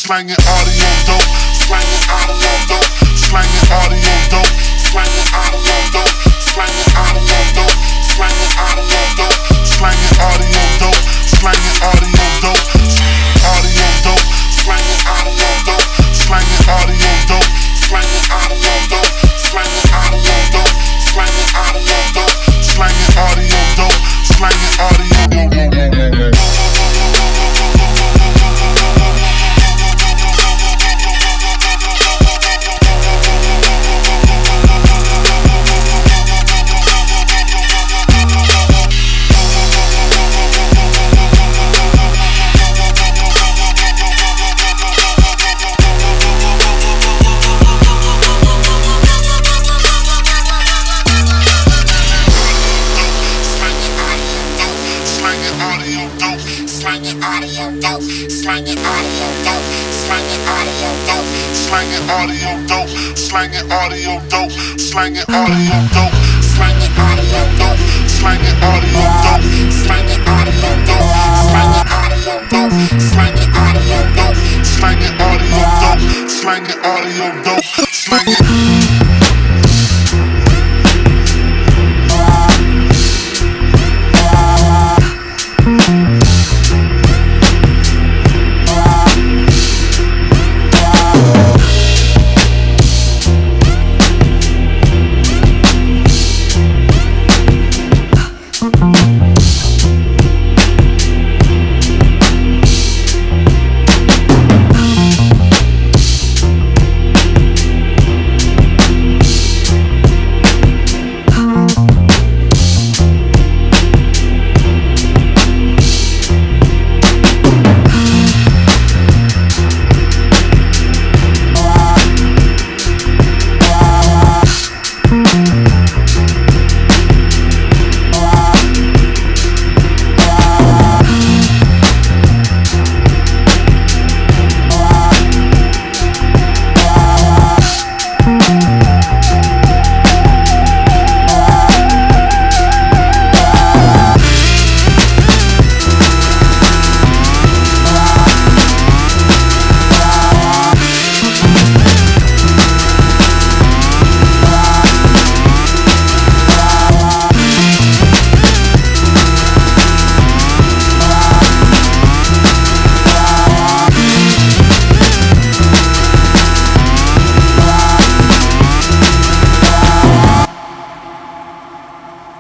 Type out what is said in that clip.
slanging audio dope, slanging audio dope, slanging audio dope, slanging audio dope, slanging audio dope, slanging audio dope, slanging audio dope, slanging audio dope, audio dope, slanging audio dope, slanging audio dope, slanging audio dope, slanging audio dope, slanging audio dope, slanging audio dope, slanging audio dope. Slanging audio dope, slanging audio dope, slanging audio dope, slanging audio dope, slanging audio dope, slanging audio dope, slanging audio dope, slanging audio dope, slanging audio dope, slanging audio dope, slanging audio